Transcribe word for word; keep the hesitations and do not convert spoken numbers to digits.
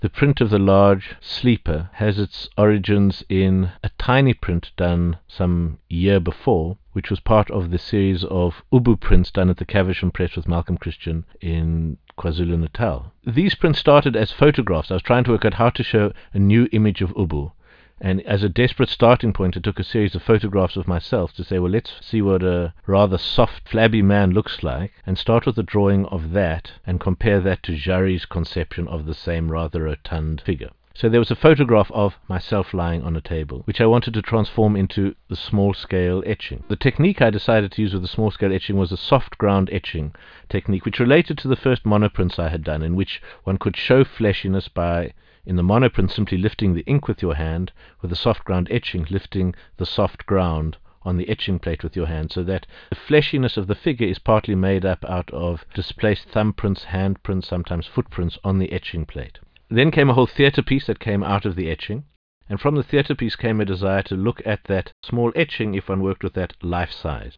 The print of the large sleeper has its origins in a tiny print done some year before, which was part of the series of Ubu prints done at the Caversham Press with Malcolm Christian in KwaZulu-Natal. These prints started as photographs. I was trying to work out how to show a new image of Ubu. And as a desperate starting point, I took a series of photographs of myself to say, well, let's see what a rather soft, flabby man looks like, and start with a drawing of that and compare that to Jari's conception of the same rather rotund figure. So there was a photograph of myself lying on a table, which I wanted to transform into the small-scale etching. The technique I decided to use with the small-scale etching was a soft ground etching technique, which related to the first monoprints I had done, in which one could show fleshiness by, in the monoprint, simply lifting the ink with your hand, with the soft ground etching lifting the soft ground on the etching plate with your hand, so that the fleshiness of the figure is partly made up out of displaced thumbprints, handprints, sometimes footprints on the etching plate. Then came a whole theatre piece that came out of the etching, and from the theatre piece came a desire to look at that small etching if one worked with that life-size.